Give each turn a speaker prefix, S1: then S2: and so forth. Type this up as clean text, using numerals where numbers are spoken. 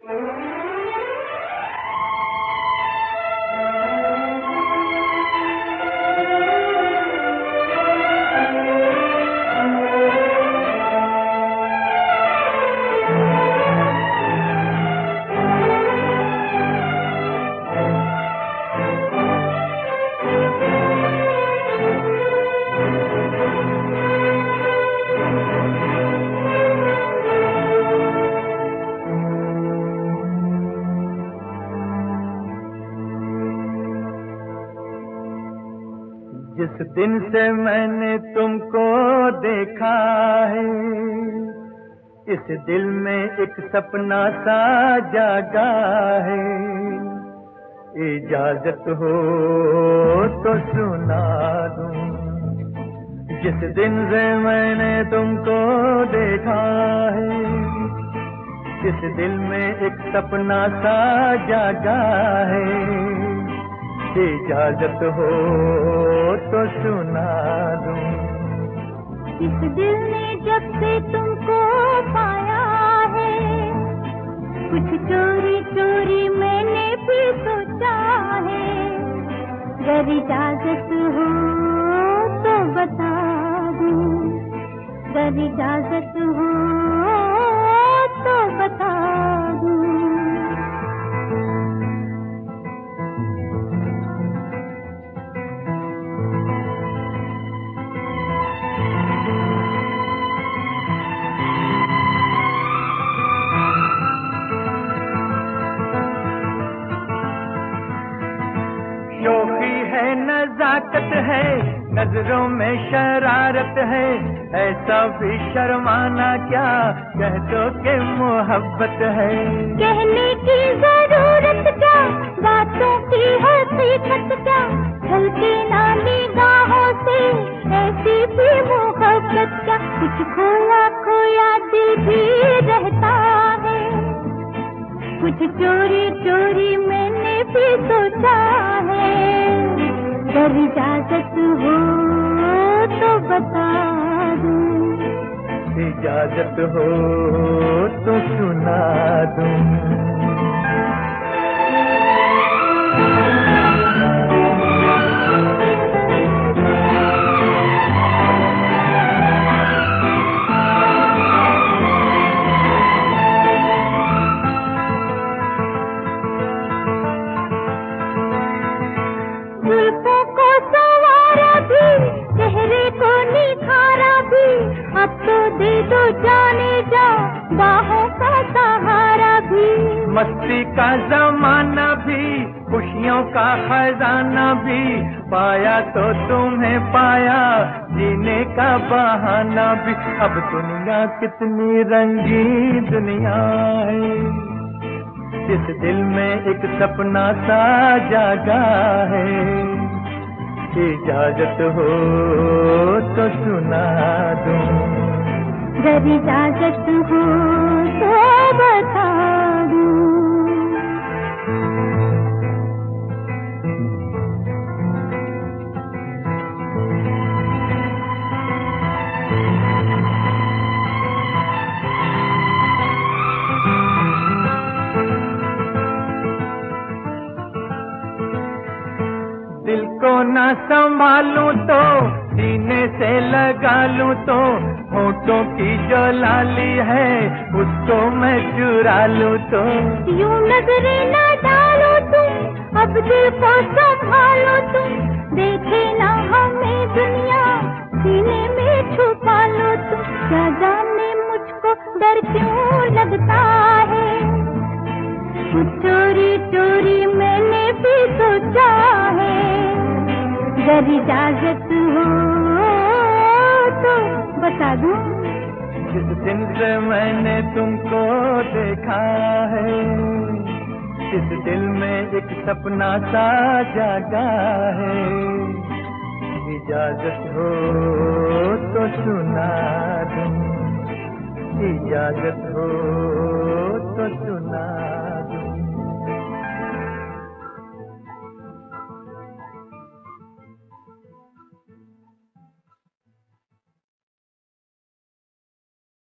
S1: जिस दिन से मैंने तुमको देखा है, इस दिल में एक सपना सा जागा है। इजाजत हो तो सुना दूं। जिस दिन से मैंने तुमको देखा है, इस दिल में एक सपना सा जागा है। इजाजत हो तो सुना दूं।
S2: इस दिल ने जब से तुमको पाया है, कुछ चोरी चोरी मैंने भी सोचा है। अगर इजाजत हो तो बता दूं, अगर इजाजत हो तो बता दूं।
S1: शोखी है, नजाकत है, नजरों में शरारत है। ऐसा भी शर्माना क्या, कह दो के मोहब्बत है।
S2: कहने की जरूरत क्या, बातों की हकीकत क्या। ढलती ना निगाहों से ऐसी भी मोहब्बत क्या। कुछ खोया खोया दिल भी रहता है, कुछ चोरी चोरी मैंने भी सोचा है। अगर इजाजत हो तो बता दूं,
S1: इजाजत हो तो सुना दूं।
S2: जुल्फों को संवारा भी, चेहरे को निखारा भी। अब तो दे दो जाने जा, बाहों का सहारा भी।
S1: मस्ती का जमाना भी, खुशियों का खजाना भी। पाया तो तुम्हें पाया, जीने का बहाना भी। अब दुनिया कितनी रंगीन दुनिया है, इस दिल में एक सपना सा जागा है। इजाजत हो तो सुना दूं,
S2: अगर इजाजत हो तो बता दूं।
S1: दिल को ना संभालूं तो सीने से लगा लूं तो। होठों की जो लाली है उसको मैं चुरा लूं तो।
S2: यूं नजरें ना डालो तुम, अब दिल को संभालो तुम। देखे ना हमें दुनिया, सीने में छुपा लो तुम। क्या जाने मुझको डर क्यों लगता है, कुछ चोरी चोरी मैंने भी सोचा है। अगर इजाजत हो तो बता दूं,
S1: जिस दिन से मैंने तुमको देखा है, इस दिल में एक सपना सा जागा है। इजाजत हो तो सुना दूं, इजाजत हो तो सुना